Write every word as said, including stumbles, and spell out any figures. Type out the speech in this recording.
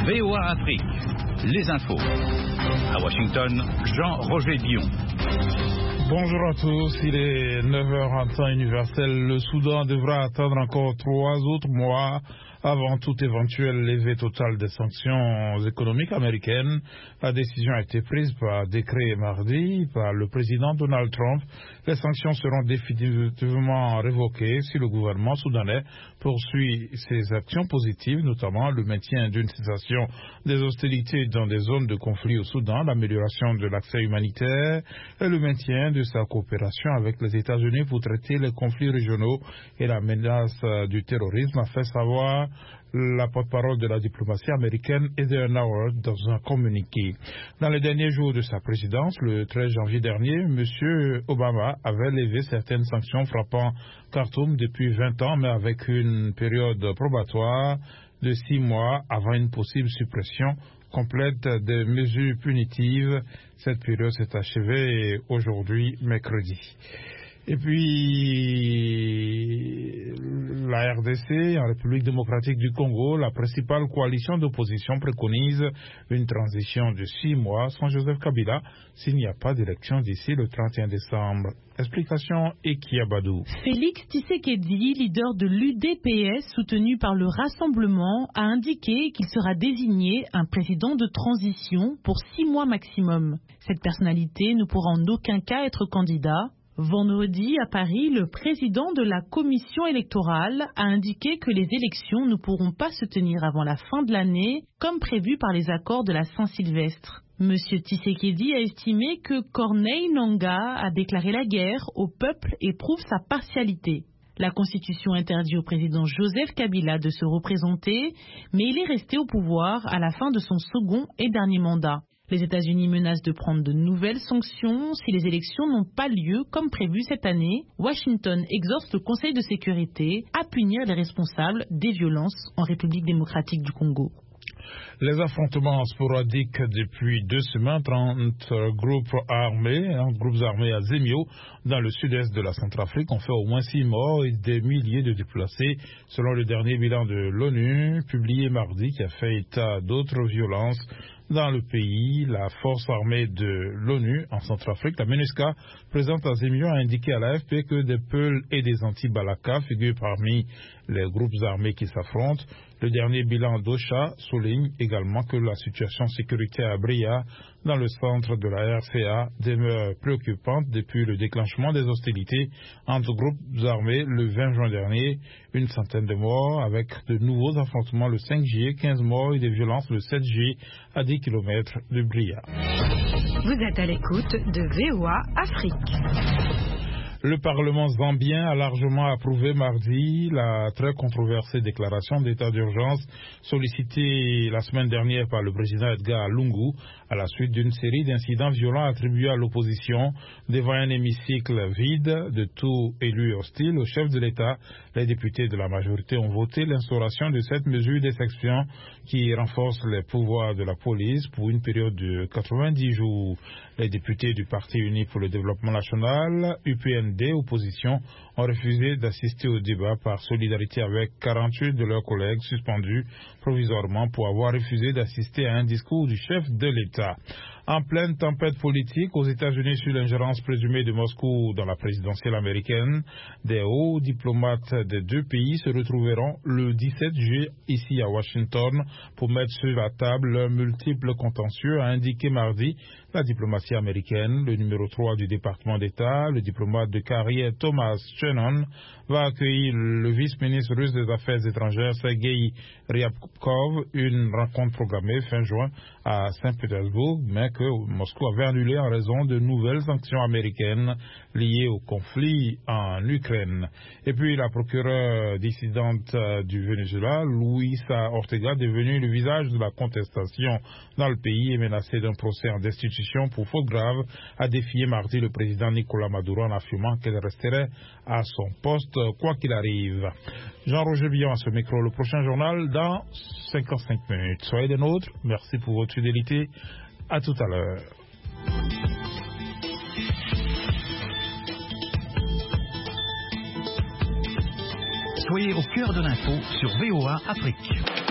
V O A Afrique, les infos. À Washington, Jean-Roger Dion. Bonjour à tous, il est neuf heures en temps universel. Le Soudan devra attendre encore trois autres mois avant toute éventuelle levée totale des sanctions économiques américaines. La décision a été prise par décret mardi par le président Donald Trump. Les sanctions seront définitivement révoquées si le gouvernement soudanais poursuit ses actions positives, notamment le maintien d'une cessation des hostilités dans des zones de conflit au Soudan, l'amélioration de l'accès humanitaire et le maintien de sa coopération avec les États-Unis pour traiter les conflits régionaux et la menace du terrorisme, a fait savoir la porte-parole de la diplomatie américaine Heather Nauert dans un communiqué. Dans les derniers jours de sa présidence, le treize janvier dernier, M. Obama avait levé certaines sanctions frappant Khartoum depuis vingt ans, mais avec une période probatoire de six mois avant une possible suppression complète des mesures punitives. Cette période s'est achevée aujourd'hui, mercredi. Et puis, la R D C, en République démocratique du Congo, la principale coalition d'opposition préconise une transition de six mois sans Joseph Kabila s'il n'y a pas d'élection d'ici le trente et un décembre. Explication Eki Abadou. Félix Tshisekedi, leader de l'U D P S soutenu par le Rassemblement, a indiqué qu'il sera désigné un président de transition pour six mois maximum. Cette personnalité ne pourra en aucun cas être candidat. Vendredi, à Paris, le président de la commission électorale a indiqué que les élections ne pourront pas se tenir avant la fin de l'année, comme prévu par les accords de la Saint-Sylvestre. Monsieur Tshisekedi a estimé que Corneille Nangaa a déclaré la guerre au peuple et prouve sa partialité. La Constitution interdit au président Joseph Kabila de se représenter, mais il est resté au pouvoir à la fin de son second et dernier mandat. Les États-Unis menacent de prendre de nouvelles sanctions si les élections n'ont pas lieu comme prévu cette année. Washington exhorte le Conseil de sécurité à punir les responsables des violences en République démocratique du Congo. Les affrontements sporadiques depuis deux semaines entre groupes armés, hein, groupes armés à Zemio, dans le sud-est de la Centrafrique, ont fait au moins six morts et des milliers de déplacés, selon le dernier bilan de l'ONU, publié mardi, qui a fait état d'autres violences dans le pays. La force armée de l'ONU en Centrafrique, la MINUSCA, présente à Zemio, a indiqué à l'A F P que des Peuls et des anti-Balaka figurent parmi les groupes armés qui s'affrontent. Le dernier bilan d'OCHA souligne également que la situation sécuritaire à Bria, dans le centre de la R C A, demeure préoccupante depuis le déclenchement des hostilités entre groupes armés le vingt juin dernier. Une centaine de morts avec de nouveaux affrontements le cinq juillet, quinze morts et des violences le sept juillet à dix kilomètres de Bria. Vous êtes à l'écoute de V O A Afrique. Le Parlement zambien a largement approuvé mardi la très controversée déclaration d'état d'urgence sollicitée la semaine dernière par le président Edgar Lungu à la suite d'une série d'incidents violents attribués à l'opposition. Devant un hémicycle vide de tout élu hostile au chef de l'État, les députés de la majorité ont voté l'instauration de cette mesure d'exception qui renforce les pouvoirs de la police pour une période de quatre-vingt-dix jours. Les députés du Parti uni pour le développement national, U P N D, opposition, ont refusé d'assister au débat par solidarité avec quarante-huit de leurs collègues suspendus provisoirement pour avoir refusé d'assister à un discours du chef de l'État. En pleine tempête politique aux États-Unis sur l'ingérence présumée de Moscou dans la présidentielle américaine, des hauts diplomates des deux pays se retrouveront le dix-sept juillet ici à Washington pour mettre sur la table leurs multiples contentieux, a indiqué mardi la diplomatie américaine. Le numéro trois du département d'État, le diplomate de carrière Thomas Shannon, va accueillir le vice-ministre russe des Affaires étrangères Sergei Ryabkov, une rencontre programmée fin juin à Saint-Pétersbourg, mais que Moscou avait annulée en raison de nouvelles sanctions américaines liées au conflit en Ukraine. Et puis la procureure dissidente du Venezuela, Luisa Ortega, devenue le visage de la contestation dans le pays et menacée d'un procès en destitution pour faute grave, a défié mardi le président Nicolas Maduro en affirmant qu'elle resterait à son poste quoi qu'il arrive. Jean-Roger Dion à ce micro. Le prochain journal dans cinquante-cinq minutes. Soyez des nôtres. Merci pour votre fidélité. À tout à l'heure. Soyez au cœur de l'info sur V O A Afrique.